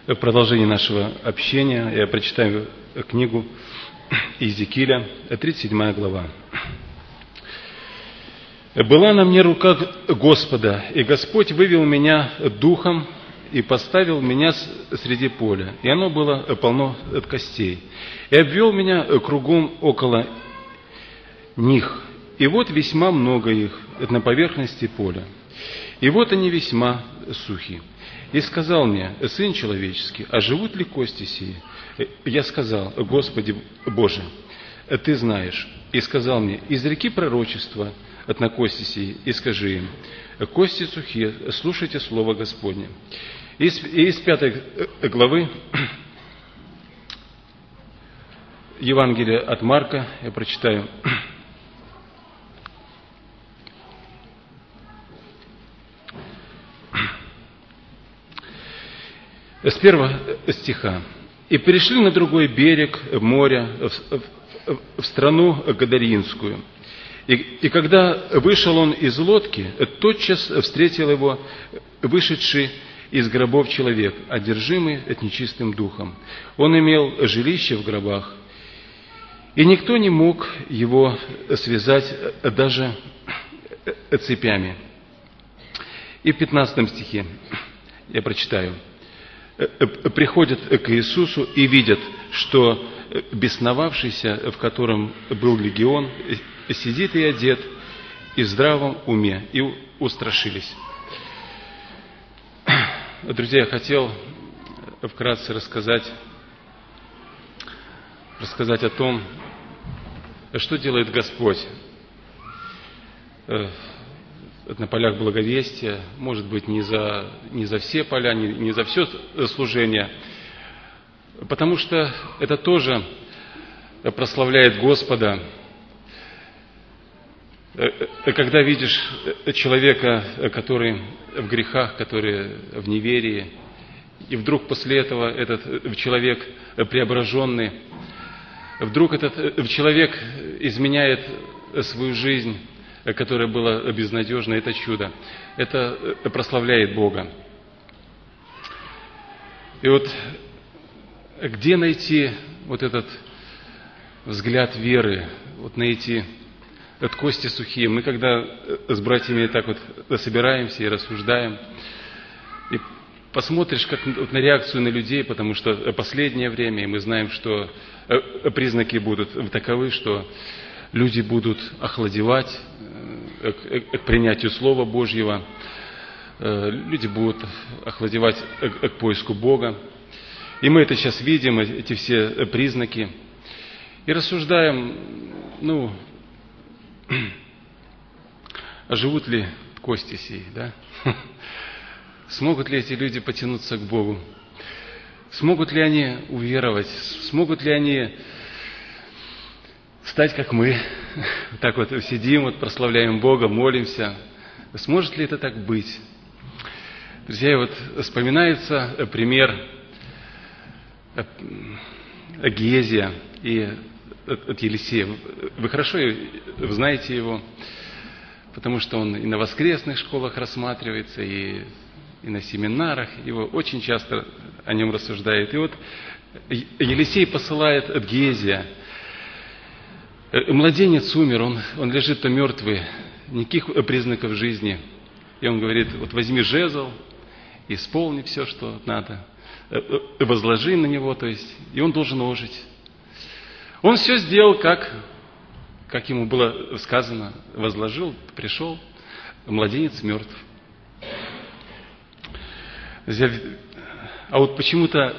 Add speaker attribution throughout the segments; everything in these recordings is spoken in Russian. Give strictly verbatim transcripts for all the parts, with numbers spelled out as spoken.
Speaker 1: продолжение нашего общения я прочитаю книгу Иезекииля, тридцать седьмая глава. «Была на мне рука Господа, и Господь вывел меня духом и поставил меня среди поля, и оно было полно костей, и обвел меня кругом около них, и вот весьма много их на поверхности поля, и вот они весьма сухи. И сказал мне: сын человеческий, а живут ли кости сии? Я сказал: Господи Боже, Ты знаешь. И сказал мне: изреки пророчество от на кости сии, и скажи им: кости сухие, слушайте слово Господне». И из, и из пятой главы Евангелия от Марка я прочитаю. С первого стиха. «И перешли на другой берег моря, в, в, в страну Гадаринскую. И, и когда вышел он из лодки, тотчас встретил его вышедший из гробов человек, одержимый нечистым духом. Он имел жилище в гробах, и никто не мог его связать даже цепями». И в пятнадцатом стихе я прочитаю. «Приходят к Иисусу и видят, что бесновавшийся, в котором был легион, сидит и одет, и в здравом уме, и устрашились». Друзья, я хотел вкратце рассказать, рассказать о том, что делает Господь на полях благовестия, может быть, не за, не за все поля, не, не за все служение, потому что это тоже прославляет Господа. Когда видишь человека, который в грехах, который в неверии, и вдруг после этого этот человек преображенный, вдруг этот человек изменяет свою жизнь, которое было безнадежно, это чудо. Это прославляет Бога. И вот где найти вот этот взгляд веры, вот найти от кости сухие? Мы когда с братьями так вот собираемся и рассуждаем, и посмотришь как вот на реакцию на людей, потому что последнее время, и мы знаем, что признаки будут таковы, что люди будут охладевать к принятию Слова Божьего, люди будут охладевать к поиску Бога. И мы это сейчас видим, эти все признаки, и рассуждаем, ну, а живут ли кости сии, да? Смогут ли эти люди потянуться к Богу? Смогут ли они уверовать? Смогут ли они стать, как мы, так вот сидим, вот прославляем Бога, молимся? Сможет ли это так быть? Друзья, вот вспоминается пример Гезия и от Елисея. Вы хорошо вы знаете его, потому что он и на воскресных школах рассматривается, и, и на семинарах, его очень часто о нем рассуждают. И вот Елисей посылает от Гезия. Младенец умер, он, он лежит-то мертвый, никаких признаков жизни. И он говорит: вот возьми жезл, исполни все, что надо, возложи на него, то есть, и он должен ожить. Он все сделал, как, как ему было сказано, возложил, пришел, младенец мертв. А вот почему-то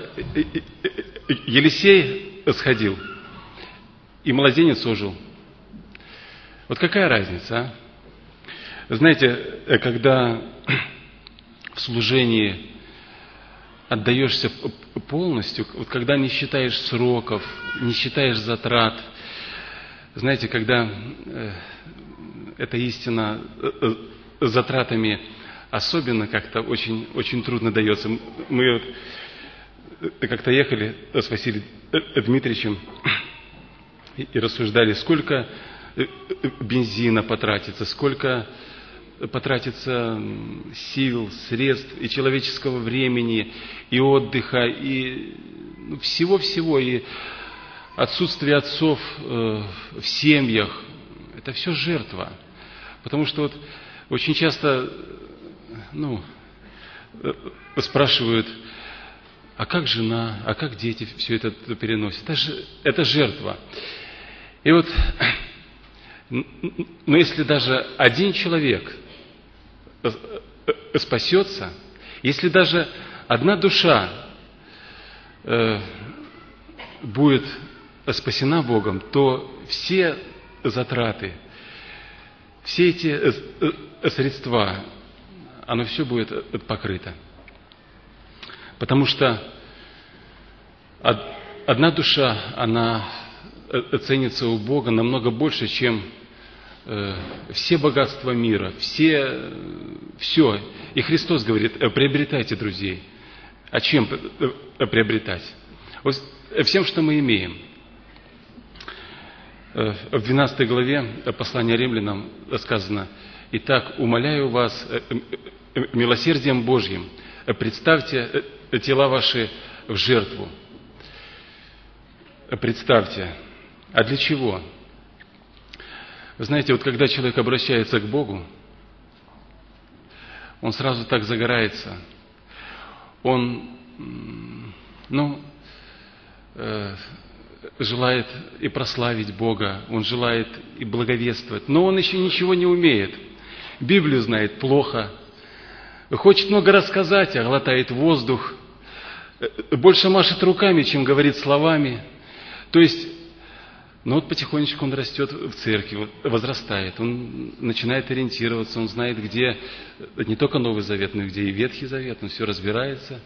Speaker 1: Елисей сходил, и младенец ожил. Вот какая разница, а? Знаете, когда в служении отдаешься полностью, вот когда не считаешь сроков, не считаешь затрат, знаете, когда э, эта истина э, затратами особенно как-то очень, очень трудно дается. Мы вот как-то ехали с Василием Дмитриевичем и рассуждали, сколько бензина потратится, сколько потратиться сил, средств и человеческого времени, и отдыха, и всего-всего, и отсутствие отцов в семьях. Это все жертва. Потому что вот очень часто ну, спрашивают, а как жена, а как дети все это переносят? Это, же, это жертва. И вот, но если даже один человек спасется, если даже одна душа э, будет спасена Богом, то все затраты, все эти средства, оно все будет покрыто. Потому что одна душа, она ценится у Бога намного больше, чем все богатства мира, все, все. И Христос говорит, приобретайте друзей. А чем приобретать? Вот всем, что мы имеем. В двенадцатой главе послания Римлянам сказано, «Итак, умоляю вас милосердием Божьим, представьте тела ваши в жертву». Представьте. А для чего? Вы знаете, вот когда человек обращается к Богу, он сразу так загорается. Он, ну, э, желает и прославить Бога, он желает и благовествовать, но он еще ничего не умеет. Библию знает плохо, хочет много рассказать, а глотает воздух, больше машет руками, чем говорит словами. То есть, ну вот потихонечку он растет в церкви, возрастает, он начинает ориентироваться, он знает, где не только Новый Завет, но и где и Ветхий Завет, он все разбирается.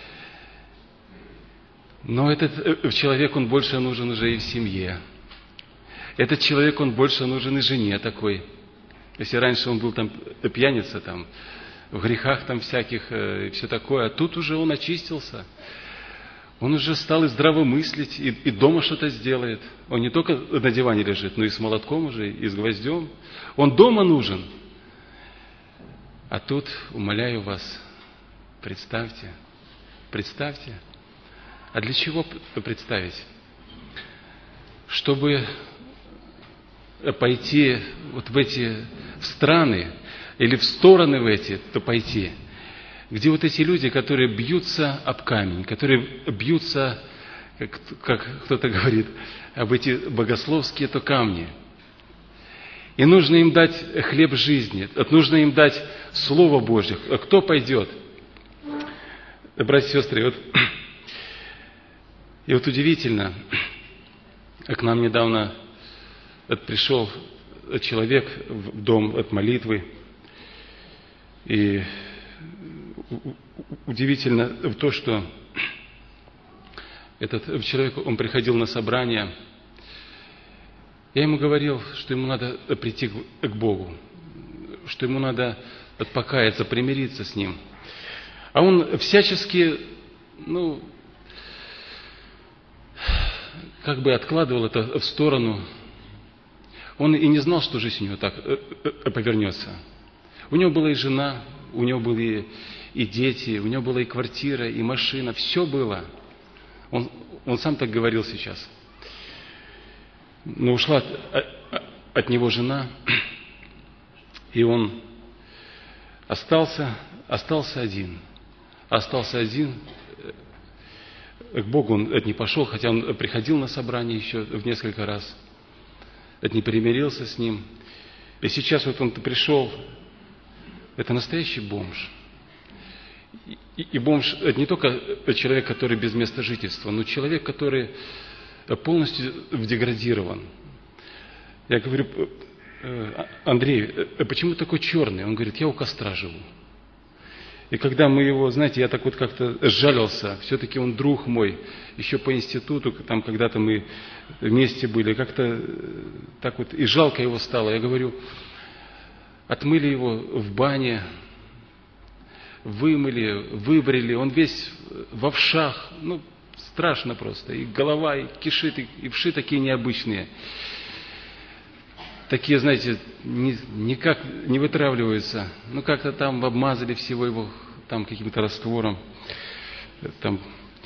Speaker 1: Но этот человек, он больше нужен уже и в семье. Этот человек, он больше нужен и жене такой. Если раньше он был там пьяница, там, в грехах там всяких и все такое, а тут уже он очистился. Он уже стал и здравомыслить, и, и дома что-то сделает. Он не только на диване лежит, но и с молотком уже, и с гвоздем. Он дома нужен. А тут, умоляю вас, представьте, представьте. А для чего представить? Чтобы пойти вот в эти в страны, или в стороны в эти, то пойти, где вот эти люди, которые бьются об камень, которые бьются, как, как кто-то говорит, об эти богословские то камни. И нужно им дать хлеб жизни, нужно им дать Слово Божье. Кто пойдет? Братья и сестры, вот, и вот удивительно, к нам недавно пришел человек в дом от молитвы, и удивительно то, что этот человек, он приходил на собрание, я ему говорил, что ему надо прийти к Богу, что ему надо покаяться, примириться с Ним. А он всячески, ну, как бы откладывал это в сторону. Он и не знал, что жизнь у него так повернется. У него была и жена, у него были и дети, у него была и квартира, и машина, все было. Он, он сам так говорил сейчас. Но ушла от, от него жена, и он остался, остался один. Остался один. К Богу он не пошел, хотя он приходил на собрание еще в несколько раз. Не примирился с ним. И сейчас вот он пришел. Это настоящий бомж. И, и бомж – это не только человек, который без места жительства, но человек, который полностью деградирован. Я говорю, Андрей, почему такой черный? Он говорит, я у костра живу. И когда мы его, знаете, я так вот как-то сжалился, все-таки он друг мой, еще по институту, там когда-то мы вместе были, как-то так вот, и жалко его стало. Я говорю, отмыли его в бане, вымыли, выбрили, он весь в овшах, ну, страшно просто, и голова, и кишит, и, и вши такие необычные. такие, знаете, ни, никак не вытравливаются. Ну, как-то там обмазали всего его там каким-то раствором. Там.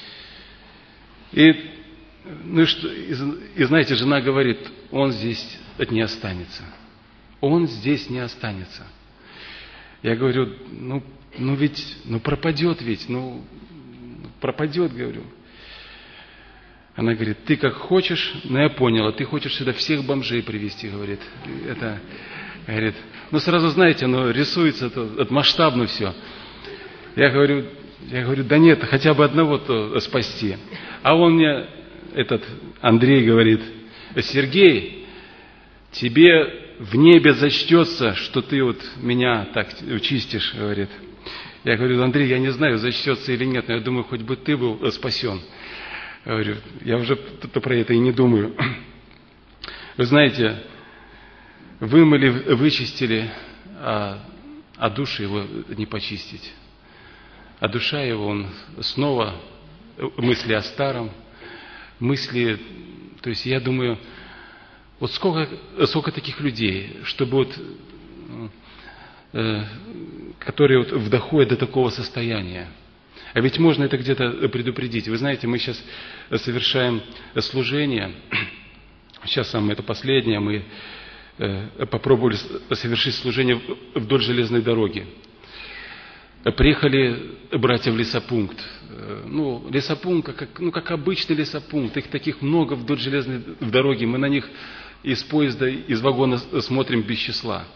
Speaker 1: И, ну и, что, и, и знаете, жена говорит, он здесь не останется. Он здесь не останется. Я говорю, ну, ну ведь, ну пропадет ведь, ну пропадет, говорю. Она говорит, ты как хочешь, но я поняла, ты хочешь сюда всех бомжей привезти, говорит. Это, говорит, ну сразу знаете, оно рисуется, это, это масштабно все. Я говорю, я говорю, да нет, хотя бы одного-то спасти. А он мне, этот Андрей говорит, Сергей, тебе в небе зачтется, что ты вот меня так чистишь, говорит. Я говорю, Андрей, я не знаю, зачтется или нет, но я думаю, хоть бы ты был спасен. Я говорю, я уже про это и не думаю. Вы знаете, вымыли, вычистили, а, а душу его не почистить. А душа его, он снова мысли о старом, мысли, то есть я думаю, вот сколько, сколько таких людей, чтобы вот, э, которые вот доходят до такого состояния. А ведь можно это где-то предупредить. Вы знаете, мы сейчас совершаем служение, сейчас самое это последнее, мы э, попробовали совершить служение вдоль железной дороги. Приехали братья в лесопункт. Ну, лесопункт, как, ну, как обычный лесопункт. Их таких много вдоль железной дороги. Мы на них из поезда, из вагона смотрим без числа.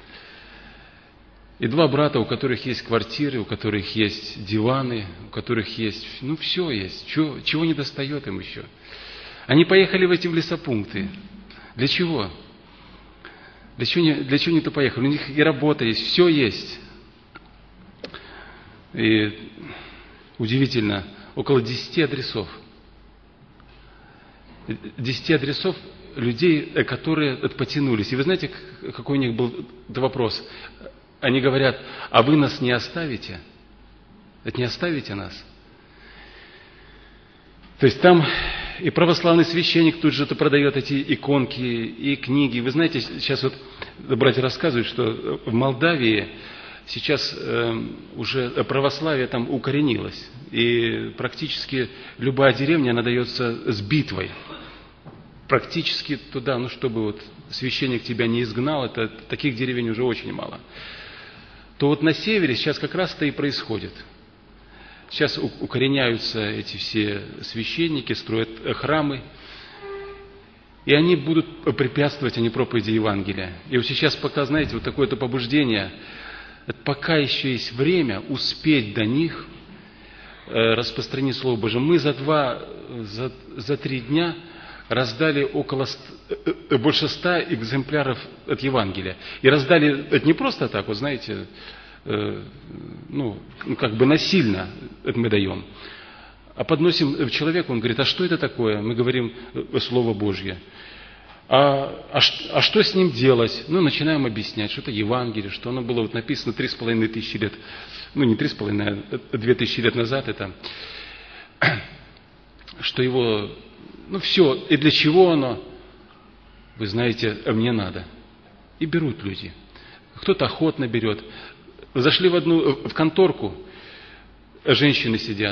Speaker 1: И два брата, у которых есть квартиры, у которых есть диваны, у которых есть, ну, все есть. Чего, чего не достает им еще? Они поехали в эти лесопункты. Для чего? Для чего не, для чего не-то поехали? У них и работа есть, все есть. И удивительно, около десяти адресов. Десяти адресов людей, которые потянулись. И вы знаете, какой у них был вопрос? Они говорят, а вы нас не оставите? Это не оставите нас? То есть там и православный священник тут же продает эти иконки и книги. Вы знаете, сейчас вот братья рассказывают, что в Молдавии сейчас э, уже православие там укоренилось. И практически любая деревня, она дается с битвой. Практически туда, ну чтобы вот священник тебя не изгнал, это таких деревень уже очень мало. То вот на севере сейчас как раз это и происходит. Сейчас укореняются эти все священники, строят храмы. И они будут препятствовать, они проповеди Евангелия. И вот сейчас пока, знаете, вот такое-то побуждение, пока еще есть время успеть до них распространить Слово Божие. Мы за два, за, за три дня раздали около больше ста экземпляров от Евангелия. И раздали это не просто так, вот знаете, э, ну, как бы насильно это мы даем. А подносим человеку, он говорит, а что это такое? Мы говорим Слово Божье. А, а, а что с ним делать? Ну, начинаем объяснять, что это Евангелие, что оно было вот написано три с половиной тысячи лет, ну, не три с половиной, а две тысячи лет назад, это, что его, ну, все, и для чего оно? Вы знаете, мне надо. И берут люди. Кто-то охотно берет. Зашли в одну, в конторку, женщины сидят,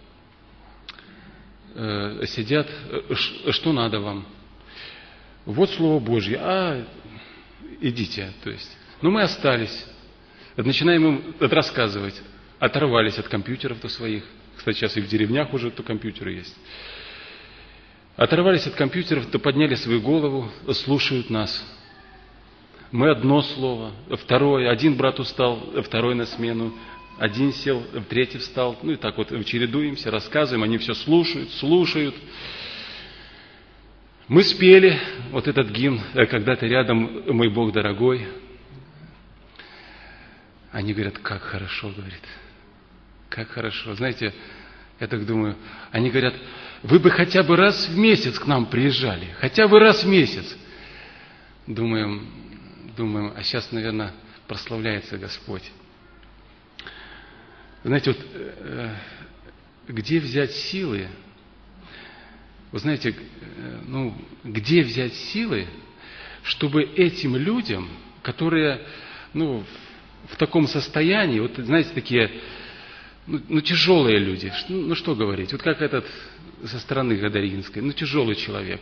Speaker 1: э, сидят, что надо вам? Вот Слово Божье, а идите. То есть, ну мы остались, начинаем им рассказывать, оторвались от компьютеров-то своих. Кстати, сейчас и в деревнях уже то компьютеры есть. Оторвались от компьютеров, то подняли свою голову, слушают нас. Мы одно слово, второе, один брат устал, второй на смену, один сел, третий встал, ну и так вот чередуемся, рассказываем, они все слушают, слушают. Мы спели вот этот гимн «Когда-то рядом, мой Бог дорогой». Они говорят, как хорошо, говорит, как хорошо. Знаете, я так думаю, они говорят, вы бы хотя бы раз в месяц к нам приезжали, хотя бы раз в месяц. Думаем, думаем, а сейчас, наверное, прославляется Господь. Знаете, вот где взять силы? Вы знаете, ну, где взять силы, чтобы этим людям, которые, ну, в таком состоянии, вот, знаете, такие, ну, ну тяжелые люди, ну, ну, что говорить, вот как этот со стороны Гадаринской, ну, тяжелый человек.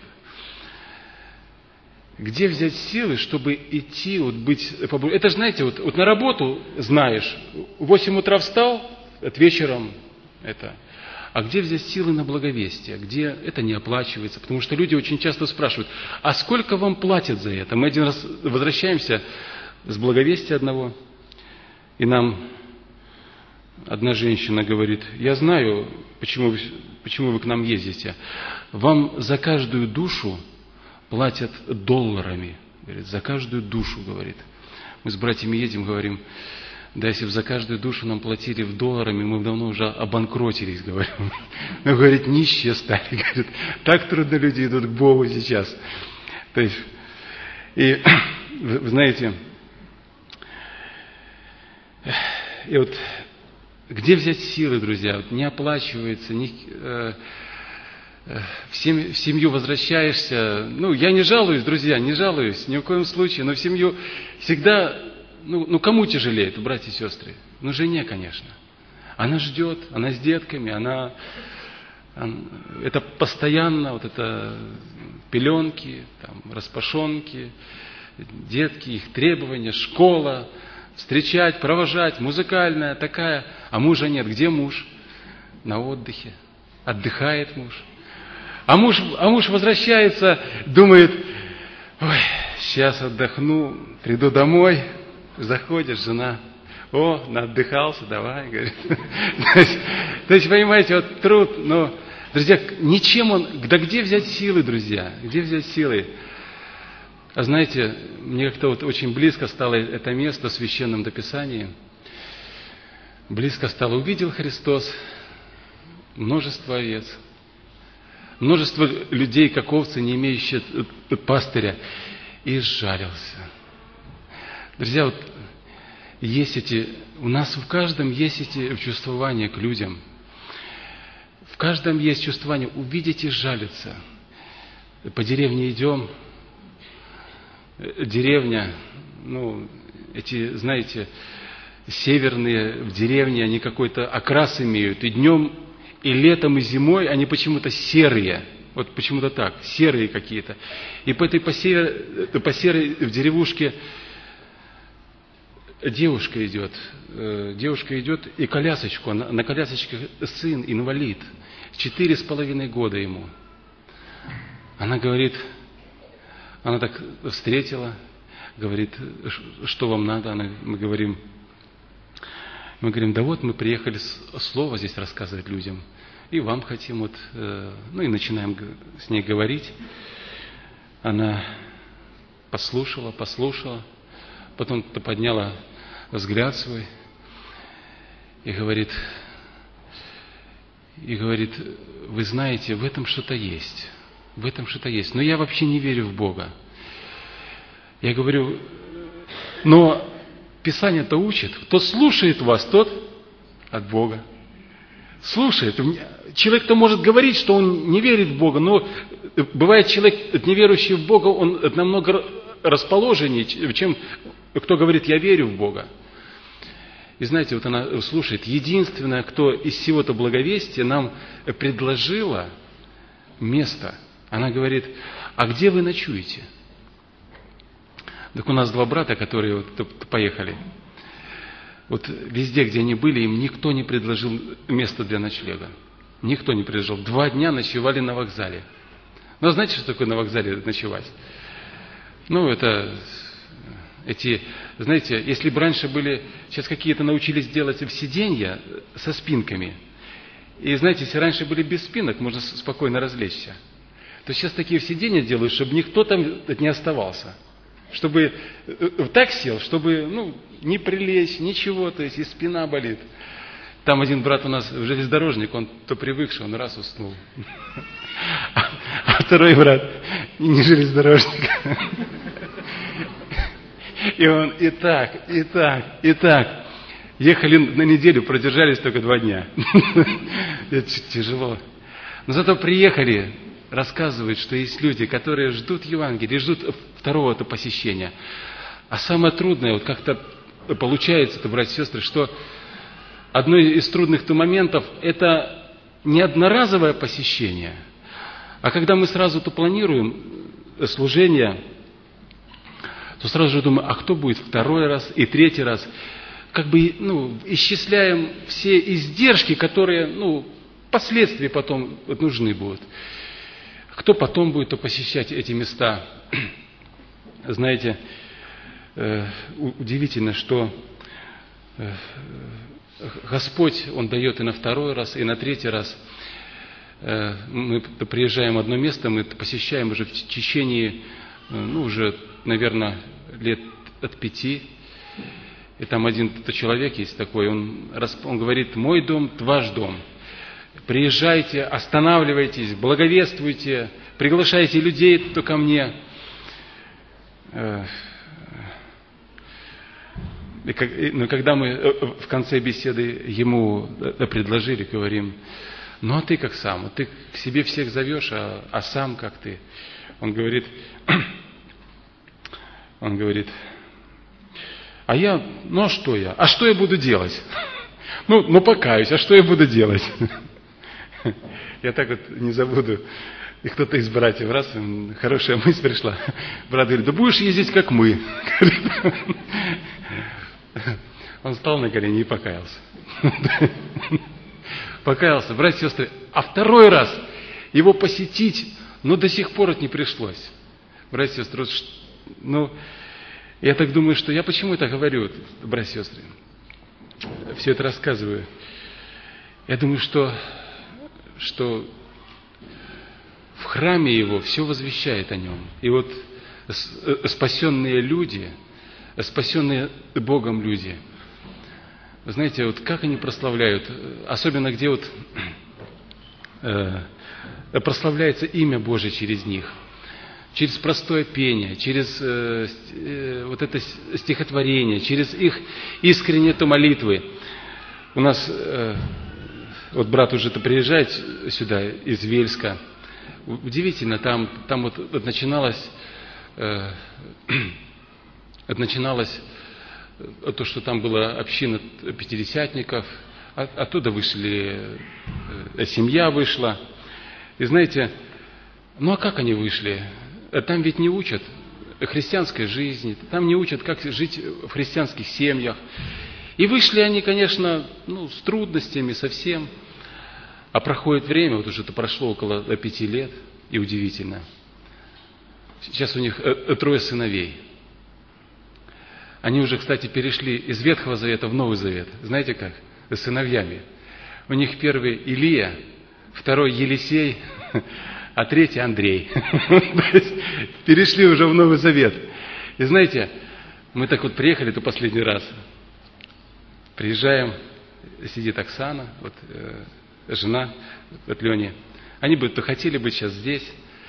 Speaker 1: Где взять силы, чтобы идти, вот быть... Это же, знаете, вот, вот на работу знаешь, в восемь утра встал, от вечером это... А где взять силы на благовестие? Где это не оплачивается? Потому что люди очень часто спрашивают, а сколько вам платят за это? Мы один раз возвращаемся с благовестия одного, и нам одна женщина говорит, я знаю, почему вы, почему вы к нам ездите. Вам за каждую душу платят долларами. Говорит, за каждую душу, говорит. Мы с братьями едем, говорим, да если бы за каждую душу нам платили в долларами, мы бы давно уже обанкротились, говорим. Ну, говорит, нищие стали, говорит, так трудно люди идут к Богу сейчас. То есть, и вы знаете, и вот где взять силы, друзья? Вот не оплачивается, не, э, э, в, семь, в семью возвращаешься. Ну, я не жалуюсь, друзья, не жалуюсь, ни в коем случае, но в семью всегда... Ну, ну, кому тяжелее, братья и сестры? Ну, жене, конечно. Она ждет, она с детками, она, она это постоянно, вот это пеленки, там, распашонки, детки, их требования, школа, встречать, провожать, музыкальная такая. А мужа нет. Где муж? На отдыхе. Отдыхает муж. А муж, а муж возвращается, думает, ой, сейчас отдохну, приду домой. Заходишь, жена, о, наотдыхался, давай, говорит. То есть, то есть, понимаете, вот труд, но, друзья, ничем он, да где взять силы, друзья, где взять силы? А знаете, мне как-то вот очень близко стало это место в Священном Писании. Близко стало, увидел Христос множество овец, множество людей, как овцы, не имеющие пастыря, и сжалился. Друзья, вот есть эти, у нас в каждом есть эти чувствования к людям. В каждом есть чувствование увидеть и сжалиться. По деревне идем, деревня, ну, эти, знаете, северные в деревне, они какой-то окрас имеют. И днем, и летом, и зимой они почему-то серые. Вот почему-то так, серые какие-то. И по этой по серой, по серой в деревушке девушка идет, девушка идет и колясочку, на, на колясочке сын, инвалид, четыре с половиной года ему. Она говорит, она так встретила, говорит, что вам надо? Она, мы говорим, мы говорим, да вот мы приехали слово здесь рассказывать людям, и вам хотим, вот, ну и начинаем с ней говорить. Она послушала, послушала, потом подняла взгляд свой и говорит, и говорит, вы знаете, в этом что-то есть, в этом что-то есть, но я вообще не верю в Бога. Я говорю, но Писание-то учит, кто слушает вас, тот от Бога. Слушает. Человек-то может говорить, что он не верит в Бога, но бывает человек, неверующий в Бога, он намного расположеннее, чем кто говорит, я верю в Бога. И знаете, вот она слушает, единственное, кто из всего-то благовестия нам предложила место. Она говорит, а где вы ночуете? Так у нас два брата, которые вот поехали. Вот везде, где они были, им никто не предложил место для ночлега. Никто не предложил. Два дня ночевали на вокзале. Ну, знаете, что такое на вокзале ночевать? Ну, это эти, знаете, если бы раньше были, сейчас какие-то научились делать в сиденья со спинками. И знаете, если раньше были без спинок, можно спокойно развлечься. То сейчас такие сиденья делают, чтобы никто там не оставался. Чтобы так сел, чтобы ну, не прилечь, ничего, то есть и спина болит. Там один брат у нас, железнодорожник, он то привыкший, он раз уснул. А второй брат, не железнодорожник. И он и так, и так, и так. Ехали на неделю, продержались только два дня. Это тяжело. Но зато приехали, рассказывают, что есть люди, которые ждут Евангелия, ждут второго-то посещения. А самое трудное, вот как-то получается, это, братья и сестры, что одно из трудных-то моментов – это не одноразовое посещение, а когда мы сразу-то планируем служение, то сразу же думаю, а кто будет второй раз и третий раз? Как бы, ну, исчисляем все издержки, которые, ну, впоследствии потом нужны будут. Кто потом будет посещать эти места? Знаете, э, удивительно, что э, Господь, Он дает и на второй раз, и на третий раз. Э, мы приезжаем в одно место, мы посещаем уже в течение, ну, уже, наверное, лет от пяти. И там один человек есть такой, он, он говорит: мой дом, ваш дом. Приезжайте, останавливайтесь, благовествуйте, приглашайте людей то ко мне. И но когда мы в конце беседы ему предложили, говорим: ну а ты как сам? Ты к себе всех зовешь, а, а сам как ты? Он говорит, он говорит, а я, ну а что я? А что я буду делать? Ну, ну покаюсь, а что я буду делать? Я так вот не забуду. И кто-то из братьев, раз, хорошая мысль пришла. Брат говорит: да будешь ездить, как мы. Он встал на колени и покаялся. Покаялся. Братья и сестры, а второй раз его посетить, но до сих пор это не пришлось. Братья и сестры, ну, я так думаю, что я почему это говорю, братья и сестры? Все это рассказываю. Я думаю, что, что в храме его все возвещает о нем. И вот спасенные люди, спасенные Богом люди, вы знаете, вот как они прославляют, особенно где вот э, прославляется имя Божие через них, через простое пение, через э, э, вот это стихотворение, через их искренние это молитвы. У нас э, вот брат уже-то приезжает сюда из Вельска. Удивительно, там, там вот, вот начиналось, э, вот начиналось то, что там была община пятидесятников, от, оттуда вышли, э, семья вышла. И знаете, ну а как они вышли? Там ведь не учат христианской жизни, там не учат, как жить в христианских семьях. И вышли они, конечно, ну, с трудностями совсем. А проходит время, вот уже это прошло около пяти лет, и удивительно. Сейчас у них трое сыновей. Они уже, кстати, перешли из Ветхого Завета в Новый Завет. Знаете как? С сыновьями. У них первый Илия, второй Елисей, а третий Андрей. Перешли уже в Новый Завет. И знаете, мы так вот приехали-то последний раз. Приезжаем, сидит Оксана, вот э, жена от Лени. Они бы то хотели быть сейчас здесь.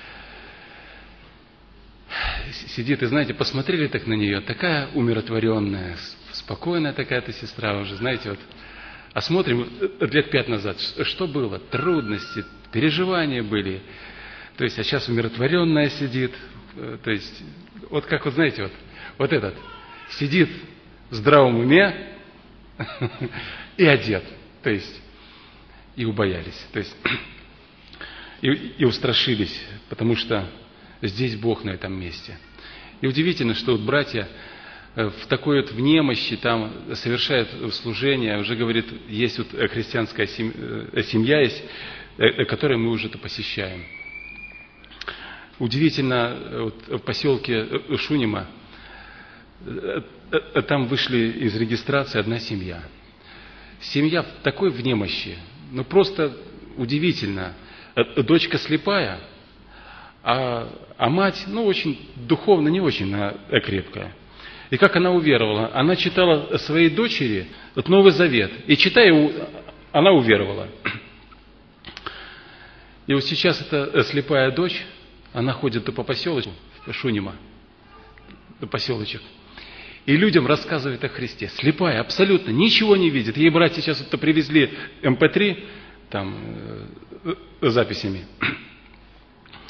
Speaker 1: Сидит, и знаете, посмотрели так на нее, такая умиротворенная, спокойная такая-то сестра уже, знаете, вот. А смотрим, лет пять назад, что было? Трудности, переживания были. То есть, а сейчас умиротворенная сидит. То есть, вот как вот, знаете, вот, вот этот сидит в здравом уме и одет. То есть, и убоялись. То есть, и, и устрашились, потому что здесь Бог на этом месте. И удивительно, что вот братья в такой вот в немощи там совершают служение, уже говорит, есть вот христианская семья, есть, которую мы уже-то посещаем. Удивительно, вот в поселке Шунима, там вышли из регистрации одна семья. Семья в такой в немощи, ну просто удивительно. Дочка слепая, а, а мать, ну, очень духовно, не очень крепкая. И как она уверовала? Она читала своей дочери вот Новый Завет. И читая, она уверовала. И вот сейчас эта слепая дочь, она ходит по поселочку Шунима, поселочек, и людям рассказывает о Христе. Слепая, абсолютно, ничего не видит. Ей братья сейчас это привезли эм пэ три, там, э, записями.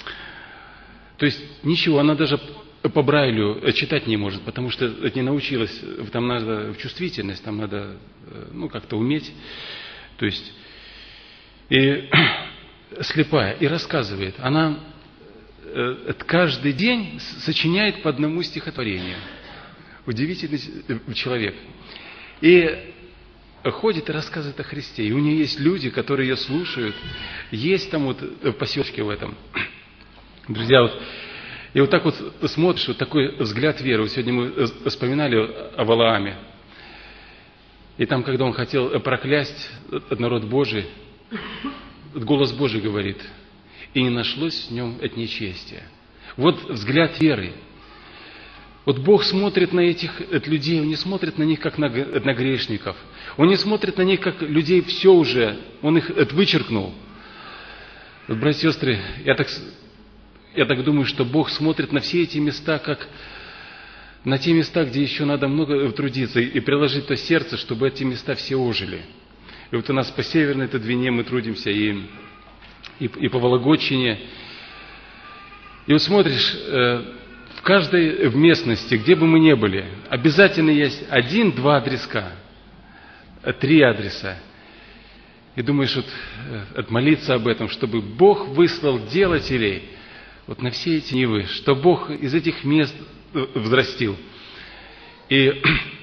Speaker 1: То есть ничего, она даже по Брайлю читать не может, потому что не научилась, там надо чувствительность, там надо, ну, как-то уметь. То есть, и слепая, и рассказывает, она каждый день сочиняет по одному стихотворению. Удивительный человек. И ходит и рассказывает о Христе. И у нее есть люди, которые ее слушают. Есть там вот в поселке в этом. Друзья, вот, и вот так вот смотришь, вот такой взгляд веры. Вот сегодня мы вспоминали о Валааме. И там, когда он хотел проклясть народ Божий, голос Божий говорит: и не нашлось в нем от нечестия. Вот взгляд веры. Вот Бог смотрит на этих людей, Он не смотрит на них, как на, на грешников. Он не смотрит на них, как людей все уже, Он их вычеркнул. Вот, братья и сестры, я так, я так думаю, что Бог смотрит на все эти места, как на те места, где еще надо много трудиться и приложить то сердце, чтобы эти места все ожили. И вот у нас по Северной-то Двине мы трудимся, и, и, и по Вологодчине. И вот смотришь, в каждой в местности, где бы мы ни были, обязательно есть один-два адреска, три адреса. И думаешь, вот, отмолиться об этом, чтобы Бог выслал делателей вот на все эти нивы, что Бог из этих мест взрастил. И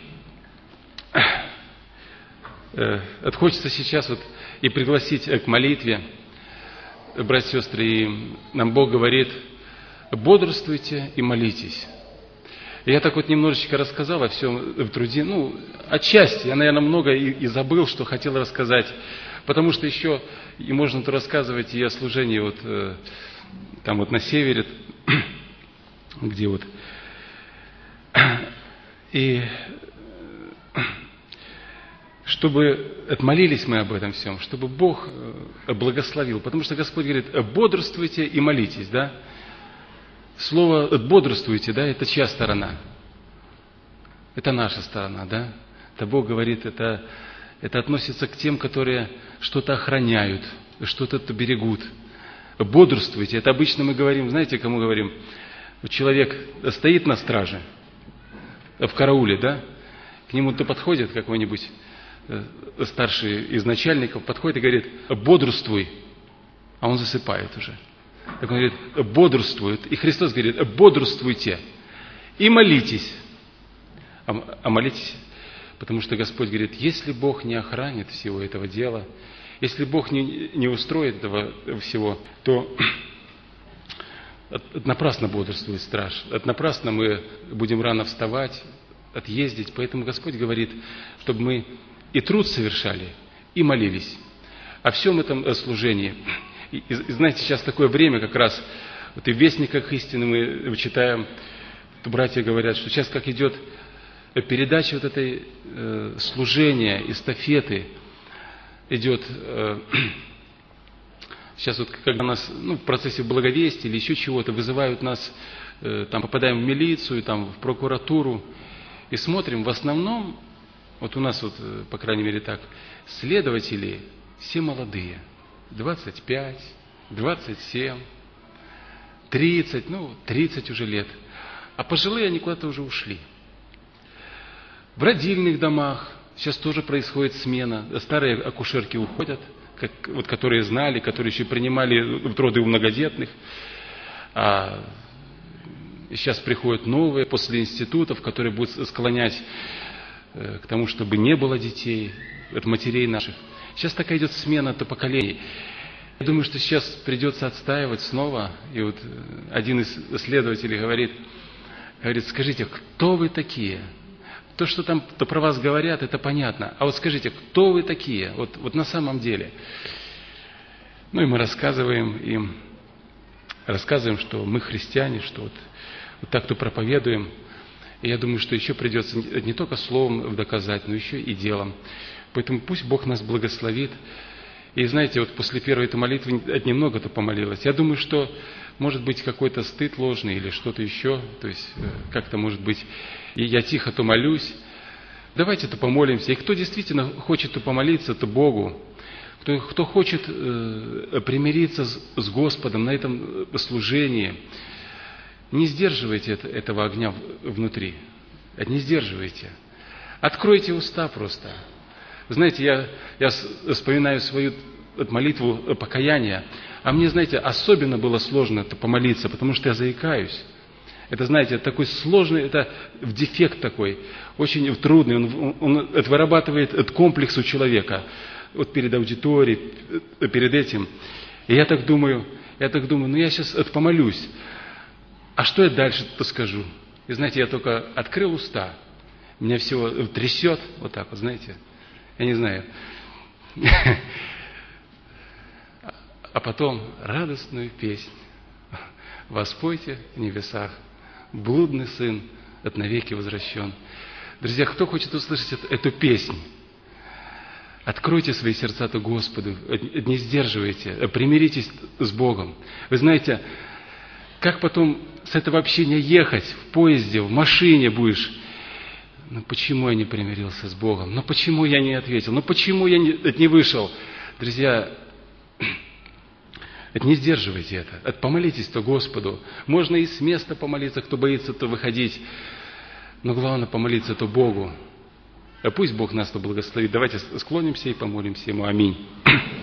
Speaker 1: э, хочется сейчас вот и пригласить к молитве, братья и сестры, и нам Бог говорит: бодрствуйте и молитесь. И я так вот немножечко рассказал о всем в труде, ну, отчасти, я, наверное, много и, и забыл, что хотел рассказать, потому что еще и можно тут рассказывать и о служении вот э, там вот на севере, где вот, и чтобы отмолились мы об этом всем, чтобы Бог благословил, потому что Господь говорит: бодрствуйте и молитесь, да? Слово «бодрствуйте», да, это чья сторона? Это наша сторона, да? Это Бог говорит, это, это относится к тем, которые что-то охраняют, что-то берегут. Бодрствуйте, это обычно мы говорим, знаете, кому говорим? Человек стоит на страже, в карауле, да? К нему то подходит какой-нибудь старший из начальников, подходит и говорит: бодрствуй, а он засыпает уже. Так он говорит: бодрствует. И Христос говорит: бодрствуйте и молитесь. А, а молитесь, потому что Господь говорит: если Бог не охранит всего этого дела, если Бог не, не устроит этого всего, то напрасно бодрствует страж, напрасно мы будем рано вставать, отъездить. Поэтому Господь говорит, чтобы мы и труд совершали, и молились о всем этом служении. И, и знаете, сейчас такое время как раз, вот и в Вестниках истины мы читаем, братья говорят, что сейчас как идет передача вот этой э, служения, эстафеты, идет, э, сейчас вот когда нас, ну, в процессе благовестия или еще чего-то вызывают нас, э, там попадаем в милицию, там в прокуратуру, и смотрим, в основном, вот у нас вот, по крайней мере так, следователи все молодые. двадцать пять, двадцать семь, тридцать, ну, тридцать уже лет. А пожилые они куда-то уже ушли. В родильных домах сейчас тоже происходит смена. Старые акушерки уходят, как, вот, которые знали, которые еще принимали роды у многодетных. А сейчас приходят новые после институтов, которые будут склонять э, к тому, чтобы не было детей, от матерей наших. Сейчас такая идет смена-то поколений. Я думаю, что сейчас придется отстаивать снова. И вот один из следователей говорит, говорит: скажите, кто вы такие? То, что там то про вас говорят, это понятно. А вот скажите, кто вы такие? Вот, вот на самом деле. Ну и мы рассказываем им, рассказываем, что мы христиане, что вот, вот так-то проповедуем. И я думаю, что еще придется не только словом доказать, но еще и делом. Поэтому пусть Бог нас благословит. И знаете, вот после первой этой молитвы немного-то помолилась. Я думаю, что может быть какой-то стыд ложный или что-то еще. То есть как-то может быть, и я тихо-то молюсь. Давайте-то помолимся. И кто действительно хочет-то помолиться, то Богу. Кто, кто хочет э, примириться с, с Господом на этом служении, Не сдерживайте это, этого огня внутри. Не сдерживайте. Откройте уста просто. Знаете, я, я вспоминаю свою молитву покаяния, а мне, знаете, особенно было сложно это помолиться, потому что я заикаюсь. Это, знаете, такой сложный, это дефект такой, очень трудный, он, он это вырабатывает этот комплекс у человека, вот перед аудиторией, перед этим. И я так думаю, я так думаю, ну я сейчас это помолюсь, а что я дальше-то скажу? И знаете, я только открыл уста, меня все трясет, вот так вот, знаете, я не знаю. А потом радостную песнь воспойте в небесах, блудный сын от навеки возвращен. Друзья, кто хочет услышать эту, эту песнь? Откройте свои сердца-то Господу, не сдерживайте, примиритесь с Богом. Вы знаете, как потом с этого общения ехать в поезде, в машине будешь? Ну почему я не примирился с Богом? Ну почему я не ответил? Ну почему я не, не вышел? Друзья, это не сдерживайте это. это помолитесь-то Господу. Можно и с места помолиться, кто боится-то выходить. Но главное помолиться-то Богу. А пусть Бог нас-то благословит. Давайте склонимся и помолимся Ему. Аминь.